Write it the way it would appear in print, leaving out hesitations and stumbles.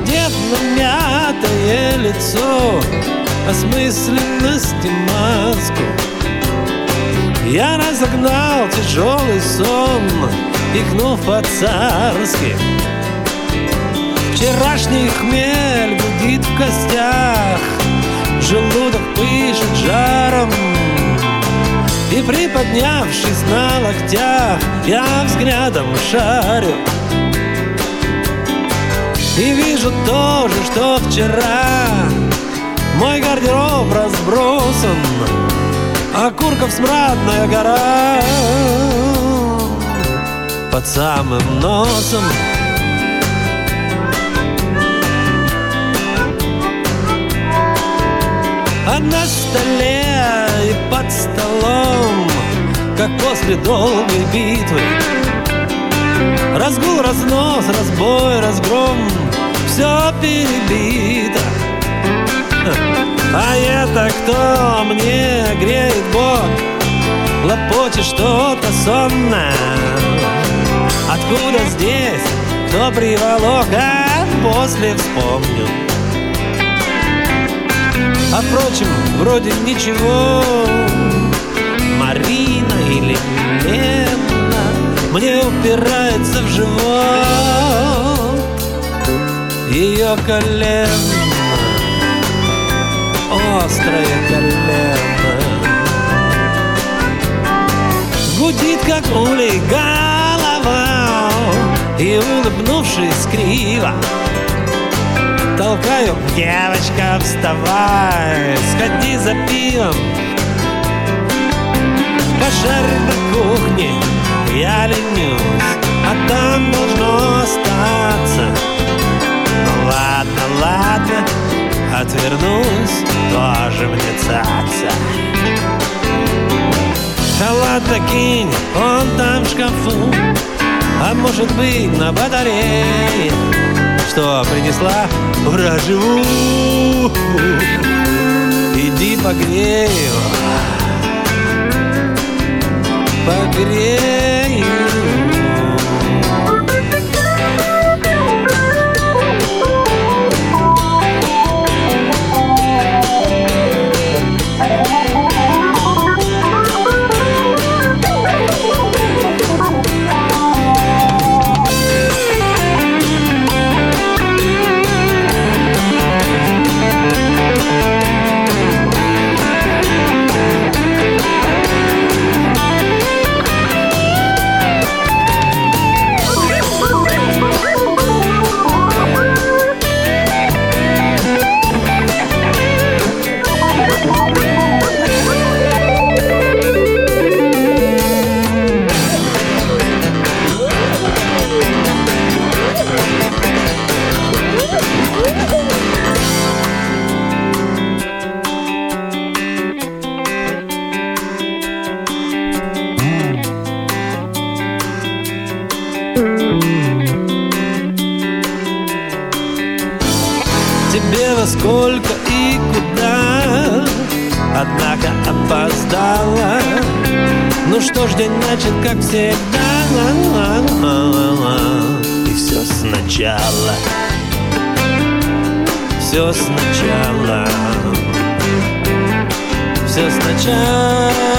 надев на мятое лицо осмысленность и маску, я разогнал тяжелый сон, икнув по-царски. Вчерашний хмель гудит в костях, желудок пышет жаром, и приподнявшись на локтях, я взглядом шарю и вижу то же, что вчера. Мой гардероб разбросан, окурков смрадная гора под самым носом. А на столе и под столом, как после долгой битвы, разгул, разнос, разбой, разгром, все перебито. А это кто мне греет бок, лопочет что-то сонное? Откуда здесь, кто приволок, а после вспомню. А впрочем, вроде ничего, Марина или Лена мне упирается в живот ее колено, острое колено. Гудит, как улей, голова, и, улыбнувшись криво, толкаю: девочка, вставай, сходи за пивом. Пожарь на кухне, я ленюсь, а там должно остаться. Ну ладно, ладно, отвернусь, тоже мне цаца. Халат накинь, он там в шкафу, а может быть на батарее. Что принесла? Ура, живу! Иди погрей его, погрей. Тебе во сколько и куда, однако опоздала. Ну что ж, день начат, как всегда, и все сначала, все сначала, все сначала.